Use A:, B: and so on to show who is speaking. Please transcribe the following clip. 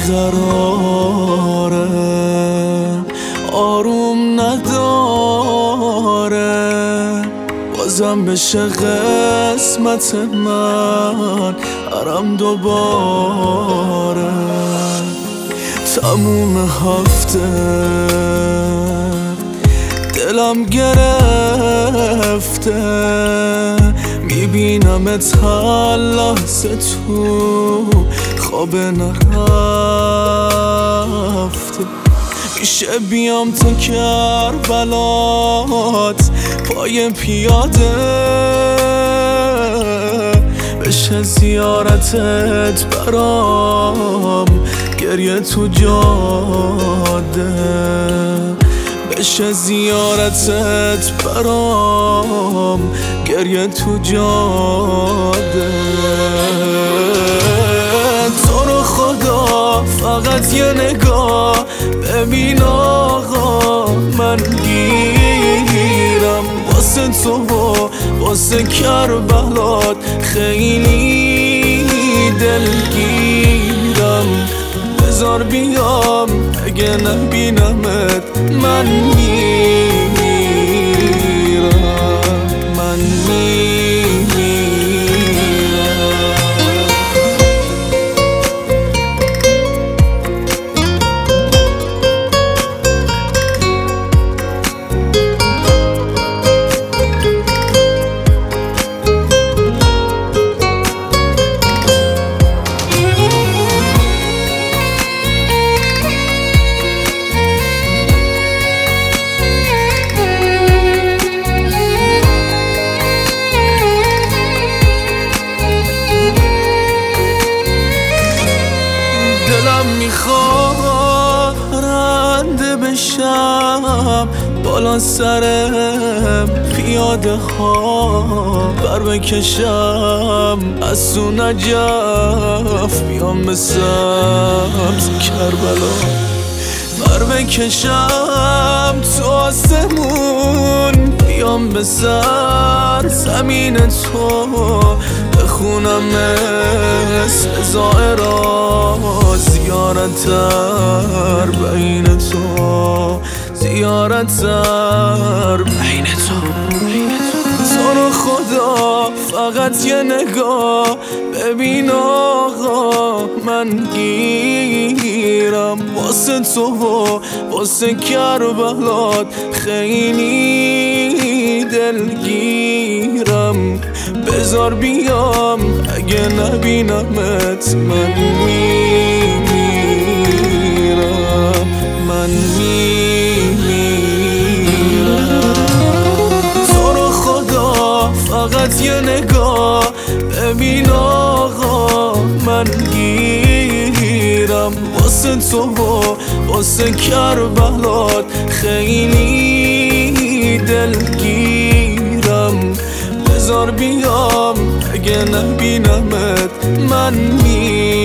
A: بیقراره، آروم نداره، بازم بشه قسمت من هرم دوباره. تموم هفته دلم گرفته، میبینمت هر لحظه تو خواب نرفته. میشه بیام تا کربلات پای پیاده، بشه زیارتت برام گریه تو جاده، بشه زیارتت برام گریه تو جاده. تو رو خدا فقط یه نگاه ببین آقا، من گیرم واسه تو و واسه کربلات، خیلی دلگیرم. بذار بیام اگه نبینمت من میمیرم، من میمیرم. دلم میخواد رنده بشم بالا سرم پیاده ها، بر بکشم از تو نجف بیام به سبز کربلا، بر بکشم تو آسمون بیام به سر زمین تو، بخونم مثل زائرا زیارت بین تو، زیارت بین تو. تو رو خدا فقط یه نگاه ببین آقا، من گیرم واسه تو و واسه کربلات، خیلی دلگیرم. بذار بیام اگه نبینمت من میمیرم، من میمیرم. تو رو خدا فقط یه نگاه ببین آقا، من گیرم واسه تو و واسه کربلات، خیلی دلگیرم. بذار بیام اگه نبینمت من میمیرم.